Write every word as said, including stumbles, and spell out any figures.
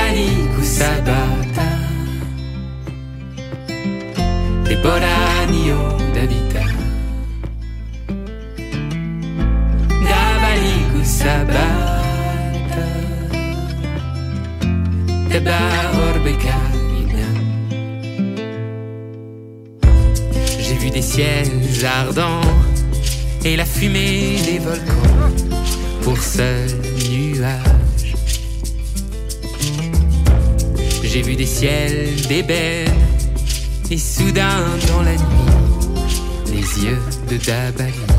Dabaliku Sabata, de Boranio d'Habita. Dabaliku Sabata, de Baorbeka. J'ai vu des ciels ardents et la fumée des volcans pour seul nuage. J'ai vu des ciels d'ébène et soudain dans la nuit les yeux de Dabali.